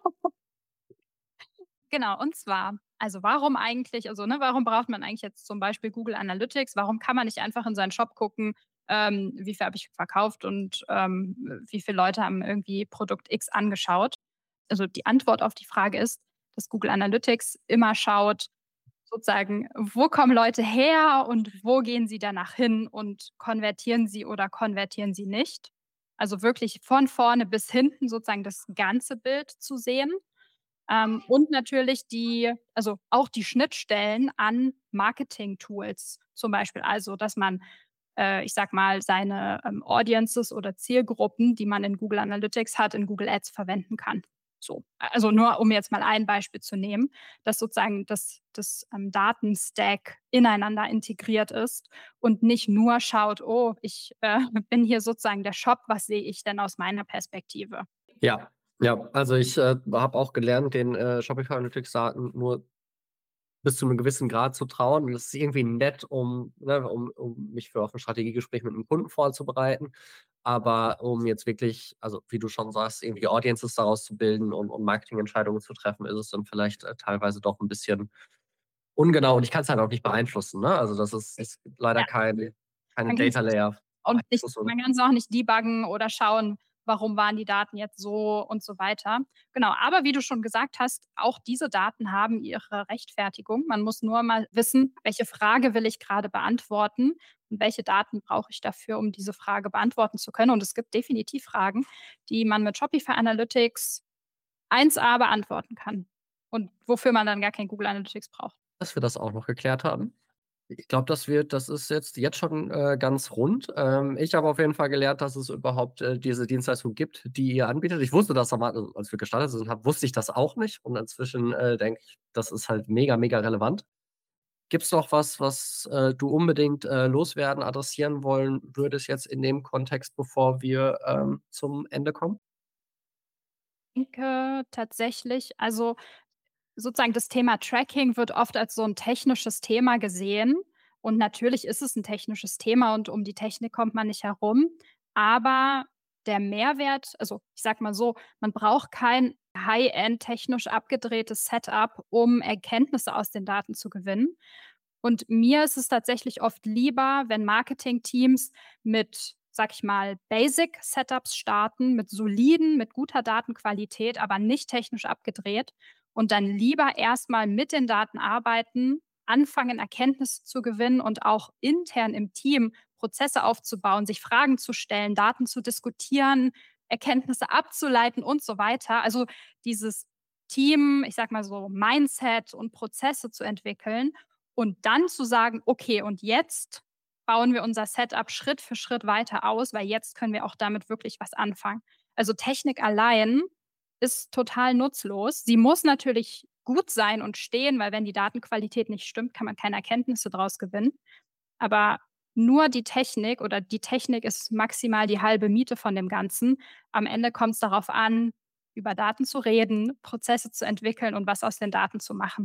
Genau, und zwar, also, warum eigentlich also, ne, warum braucht man eigentlich jetzt zum Beispiel Google Analytics? Warum kann man nicht einfach in seinen Shop gucken, ähm, wie viel habe ich verkauft und, ähm, wie viele Leute haben irgendwie Produkt X angeschaut? Also, die Antwort auf die Frage ist, dass Google Analytics immer schaut, sozusagen, wo kommen Leute her und wo gehen sie danach hin und konvertieren sie oder konvertieren sie nicht? Also, wirklich von vorne bis hinten sozusagen das ganze Bild zu sehen. Ähm, und natürlich die also, auch die Schnittstellen an Marketing-Tools zum Beispiel. Also, dass man, äh, ich sage mal, seine, ähm, Audiences oder Zielgruppen, die man in Google Analytics hat, in Google Ads verwenden kann. So. Also, nur um jetzt mal ein Beispiel zu nehmen, dass sozusagen das das, ähm, Datenstack ineinander integriert ist und nicht nur schaut: „Oh, ich, äh, bin hier sozusagen der Shop, was sehe ich denn aus meiner Perspektive?“ Ja, ja, also, ich, äh, habe auch gelernt, den, äh, Shopify Analytics Daten nur bis zu 'nem gewissen Grad zu trauen. Und das ist irgendwie nett, um ne, um um mich für auf 'n Strategiegespräch mit 'nem Kunden vorzubereiten. Aber um jetzt wirklich also, wie du schon sagst, irgendwie Audiences daraus zu bilden und und Marketingentscheidungen zu treffen, ist es dann vielleicht, äh, teilweise doch 'n bisschen ungenau und ich kann's halt auch nicht beeinflussen, ne? Also, das ist es gibt leider Ja. keine keine Man kann's Data nicht Layer und nicht Beeinflussung. man kann's auch nicht debuggen oder schauen, warum waren die Daten jetzt so und so weiter. Genau, aber wie du schon gesagt hast, auch diese Daten haben ihre Rechtfertigung. Man muss nur mal wissen, welche Frage will ich grade beantworten und welche Daten brauche ich dafür, um diese Frage beantworten zu können. Und es gibt definitiv Fragen, die man mit Shopify Analytics eins A beantworten kann und wofür man dann gar kein Google Analytics braucht. Dass wir das auch noch geklärt haben. Ich glaube, das wird das ist jetzt jetzt schon, äh, ganz rund. Ähm, ich habe auf jeden Fall gelernt, dass es überhaupt, äh, diese Dienstleistung gibt, die ihr anbietet. Ich wusste das am An als wir gestartet sind, habe wusste ich das auch nicht und inzwischen, äh, denke ich, das ist halt mega, mega relevant. Gibt's noch was, was, äh, du unbedingt, äh, loswerden, adressieren wollen würdest jetzt in dem Kontext, bevor wir, ähm, zum Ende kommen? Denke tatsächlich also, sozusagen das Thema Tracking wird oft als so 'n technisches Thema gesehen. Und natürlich ist es 'n technisches Thema und um die Technik kommt man nicht herum. Aber der Mehrwert also, ich sage mal so, man braucht kein High-End technisch abgedrehtes Setup, um Erkenntnisse aus den Daten zu gewinnen. Und mir ist es tatsächlich oft lieber, wenn Marketingteams mit, sage ich mal, Basic-Setups starten, mit soliden, mit guter Datenqualität, aber nicht technisch abgedreht und dann lieber erst mal mit den Daten arbeiten, anfangen, Erkenntnisse zu gewinnen und auch intern im Team Prozesse aufzubauen, sich Fragen zu stellen, Daten zu diskutieren, Erkenntnisse abzuleiten und so weiter. Also dieses Team, ich sage mal so, Mindset und Prozesse zu entwickeln und dann zu sagen: „Okay, und jetzt bauen wir unser Setup Schritt für Schritt weiter aus, weil jetzt können wir auch damit wirklich was anfangen.“ Also, Technik allein ist total nutzlos. Sie muss natürlich gut sein und stehen, weil wenn die Datenqualität nicht stimmt, kann man keine Erkenntnisse draus gewinnen. Aber nur die Technik oder die Technik ist maximal die halbe Miete von dem Ganzen. Am Ende kommt es darauf an, über Daten zu reden, Prozesse zu entwickeln und was aus den Daten zu machen.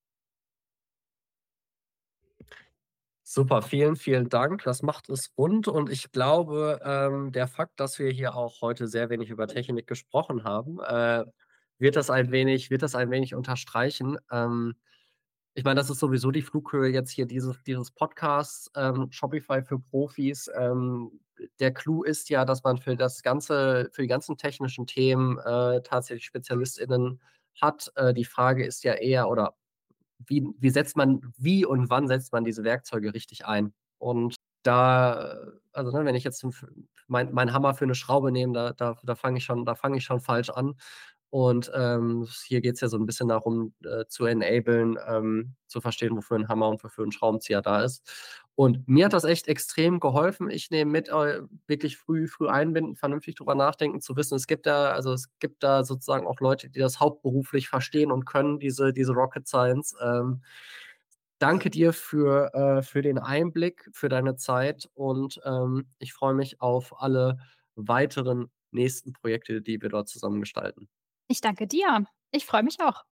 Super, vielen, vielen Dank. Das macht es rund und ich glaube, ähm, der Fakt, dass wir hier auch heute sehr wenig über Technik gesprochen haben, äh, wird das ein wenig wird das ein wenig unterstreichen. Ähm, ich meine, das ist sowieso die Flughöhe jetzt hier dieses dieses Podcasts, ähm, Shopify für Profis. Ähm, der Clou ist ja, dass man für das ganze für die ganzen technischen Themen, äh, tatsächlich SpezialistInnen hat. Äh, die Frage ist ja eher oder wie wie setzt man wie und wann setzt man diese Werkzeuge richtig ein? Und da äh, also, ne, wenn ich jetzt f mein meinen Hammer für 'ne Schraube nehme, da da da fange ich schon da fange ich schon falsch an. Und, ähm, hier geht's ja so 'n bisschen darum, äh, zu enablen, ähm, zu verstehen, wofür 'n Hammer und wofür 'n Schraubenzieher da ist. Und mir hat das echt extrem geholfen. Ich nehme mit, äh, wirklich früh früh einbinden, vernünftig drüber nachdenken, zu wissen, es gibt da also, es gibt da sozusagen auch Leute, die das hauptberuflich verstehen und können, diese diese Rocket Science. Ähm, danke dir für äh, für den Einblick, für deine Zeit und, ähm, ich freue mich auf alle weiteren nächsten Projekte, die wir dort zusammen gestalten. Ich danke dir. Ich freue mich auch.